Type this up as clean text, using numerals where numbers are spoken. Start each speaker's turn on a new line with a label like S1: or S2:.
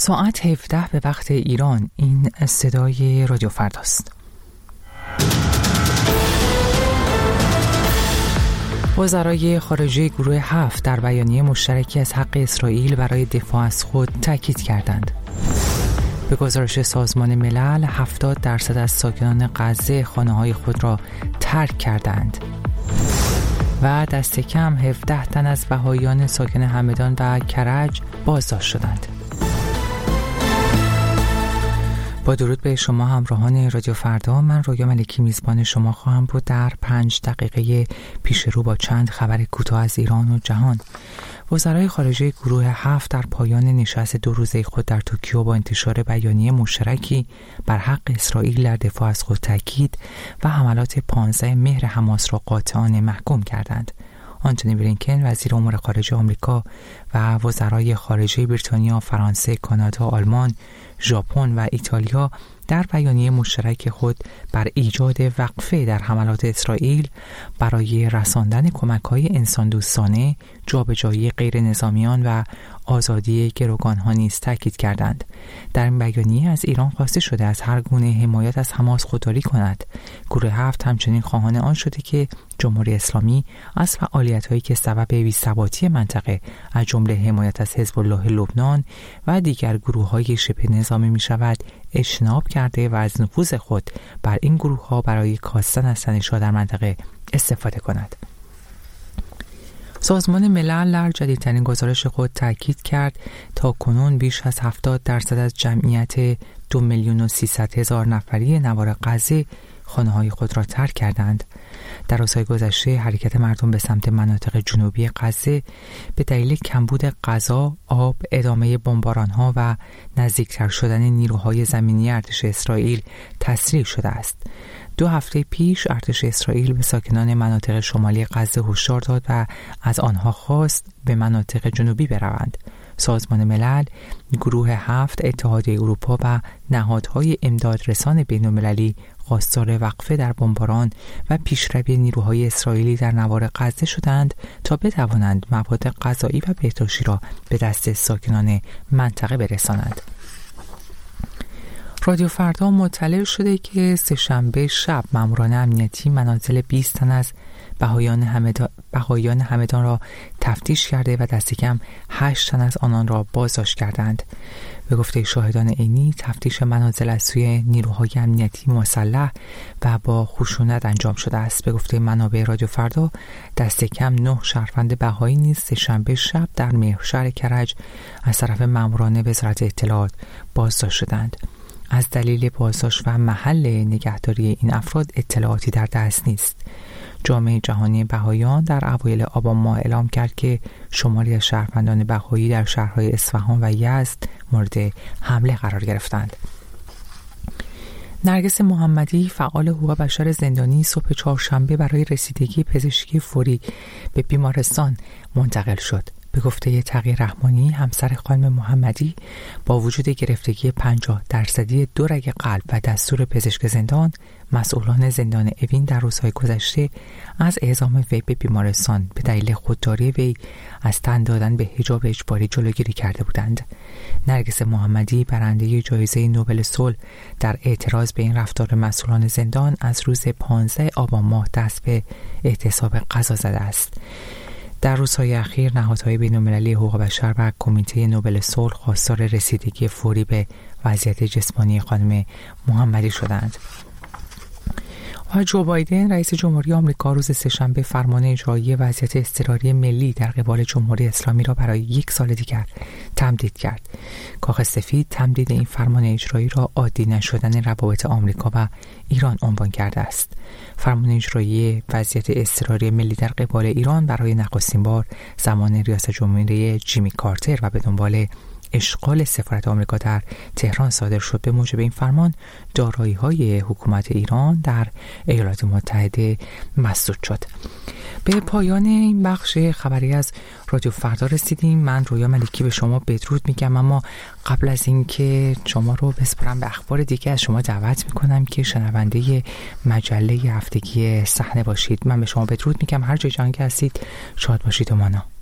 S1: ساعت 17 به وقت ایران. این صدای رادیو فرداست. وزرای خارجه گروه 7 در بیانیه مشترکی از حق اسرائیل برای دفاع از خود تاکید کردند. به گزارش سازمان ملل 70% از ساکنان غزه خانه‌های خود را ترک کردند و دست کم 17 تن از بهائیان ساکن همدان و کرج بازداشت شدند. با درود به شما همراهان رادیو فردا، من رویا ملکی میزبان شما خواهم بود در 5 دقیقه پیش رو با چند خبر کوتاه از ایران و جهان. وزرای خارجه گروه 7 در پایان نشست 2 روزه خود در توکیو با انتشار بیانیه مشترکی بر حق اسرائیل در دفاع از خود تاکید و حملات 15 مهر حماس را قاطعانه محکوم کردند. آنتونی بلینکن وزیر امور خارجه آمریکا و وزرای خارجه بریتانیا، فرانسه، کانادا، آلمان، ژاپن و ایتالیا در بیانیه مشترک خود بر ایجاد وقفه در حملات اسرائیل برای رساندن کمک‌های انسان دوستانه، جابجایی غیر نظامیان و آزادی گروگان‌ها نیز تاکید کردند. در این بیانیه از ایران خواسته شده از هر گونه حمایت از حماس خودداری کند. گروه 7 همچنین خواهان آن شده که جمهوری اسلامی از فعالیت‌هایی که سبب بی‌ثباتی منطقه از جمله حمایت از حزب الله لبنان و دیگر گروه‌های شبه نظامی می‌شود اجتناب کرده و از نفوذ خود بر این گروه‌ها برای کاستن از تنش‌ها در منطقه استفاده کند. سازمان ملل در جدیدترین گزارش خود تاکید کرد تا کنون بیش از 70% از جمعیت 2,300,000 نفری نوار غزه خانه‌های خود را ترک کردند. در روزهای گذشته حرکت مردم به سمت مناطق جنوبی غزه به دلیل کمبود غذا، آب، ادامه بمباران‌ها و نزدیکتر شدن نیروهای زمینی ارتش اسرائیل تسریع شده است. 2 هفته پیش ارتش اسرائیل به ساکنان مناطق شمالی غزه هشدار داد و از آنها خواست به مناطق جنوبی بروند. سازمان ملل، گروه 7، اتحادیه اروپا و نهادهای امدادرسان بین‌المللی خواستار وقفه در بمباران و پیشروی نیروهای اسرائیلی در نوار غزه شدند تا بتوانند مواد غذایی و بهداشتی را به دست ساکنان منطقه برسانند. رادیو فردا مطلع شده که سه‌شنبه شب ماموران امنیتی منازل 20 تن از بهائیان همدان را تفتیش کرده و دست کم 8 تن از آنان را بازداشت کردند. به گفته شاهدان عینی، تفتیش منازل از سوی نیروهای امنیتی مسلح و با خشونت انجام شده است. به گفته منابع رادیو فردا، دست کم 9 شهروند بهایی نیز سه‌شنبه شب در مهرشهر کرج از طرف ماموران وزارت اطلاعات بازداشت شدند. از دلیل بازداشت و محل نگهداری این افراد اطلاعاتی در دست نیست. جامعه جهانی بهائیان در اوایل آبان ماه اعلام کرد که شماری از شهروندان بهایی در شهرهای اصفهان و یزد مورد حمله قرار گرفتند. نرگس محمدی، فعال حقوق بشر زندانی، صبح چهارشنبه برای رسیدگی پزشکی فوری به بیمارستان منتقل شد. به گفته تقی رحمانی، همسر خانم محمدی، با وجود گرفتگی 50% 2 رگ قلب و دستور پزشک زندان، مسئولان زندان اوین در روزهای گذشته از اعزام وی به بیمارستان به دلیل خودداری وی از تن دادن به حجاب اجباری جلوگیری کرده بودند. نرگس محمدی، برنده جایزه نوبل صلح، در اعتراض به این رفتار مسئولان زندان از روز 15 آبان ماه دست به اعتصاب غذا زده است. در روزهای اخیر نهادهای بین‌المللی حقوق بشر و کمیته نوبل صلح خواستار رسیدگی فوری به وضعیت جسمانی خانم محمدی شدند. و جو بایدن، رئیس جمهوری آمریکا، روز سه‌شنبه فرمان اجرایی وضعیت اضطراری ملی در قبال جمهوری اسلامی را برای 1 سال دیگر تمدید کرد. کاخ سفید تمدید این فرمان اجرایی را عادی نشدن روابط آمریکا و ایران عنوان کرده است. فرمان اجرایی وضعیت اضطراری ملی در قبال ایران برای نخستین بار زمان ریاست جمهوری جیمی کارتر و به دنبال اشغال سفارت آمریکا در تهران صادر شد. به موجب این فرمان دارایی‌های حکومت ایران در ایالات متحده مسدود شد. به پایان این بخش خبری از رادیو فردا رسیدیم. من رویا ملکی به شما بدرود میگم، اما قبل از اینکه شما رو بسپارم به اخبار دیگه از شما دعوت میکنم که شنونده مجله هفتگی صحنه باشید. من به شما بدرود میگم، هر جای جهان که هستید شاد باشید و مانا.